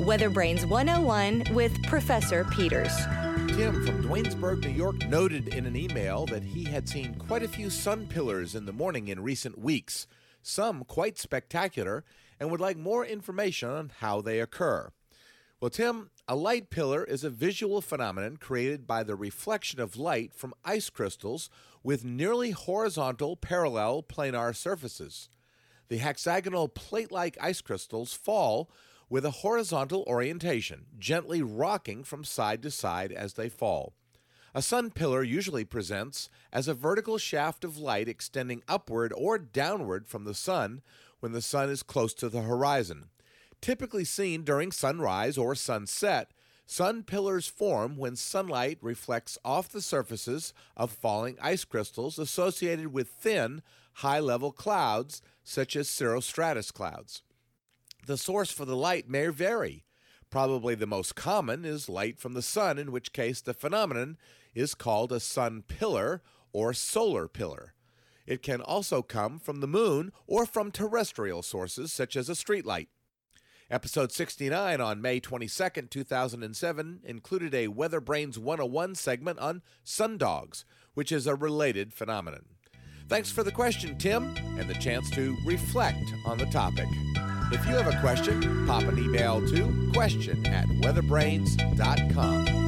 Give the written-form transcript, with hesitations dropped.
Weather Brains 101 with Professor Peters. Tim from Duanesburg, New York, noted in an email that he had seen quite a few sun pillars in the morning in recent weeks, some quite spectacular, and would like more information on how they occur. Well, Tim, a light pillar is a visual phenomenon created by the reflection of light from ice crystals with nearly horizontal parallel planar surfaces. The hexagonal plate-like ice crystals fall with a horizontal orientation, gently rocking from side to side as they fall. A sun pillar usually presents as a vertical shaft of light extending upward or downward from the sun when the sun is close to the horizon. Typically seen during sunrise or sunset, sun pillars form when sunlight reflects off the surfaces of falling ice crystals associated with thin, high-level clouds such as cirrostratus clouds. The source for the light may vary. Probably the most common is light from the sun, in which case the phenomenon is called a sun pillar or solar pillar. It can also come from the moon or from terrestrial sources such as a streetlight. Episode 69 on May 22, 2007 included a Weather Brains 101 segment on sundogs, which is a related phenomenon. Thanks for the question, Tim, and the chance to reflect on the topic. If you have a question, pop an email to question@weatherbrains.com.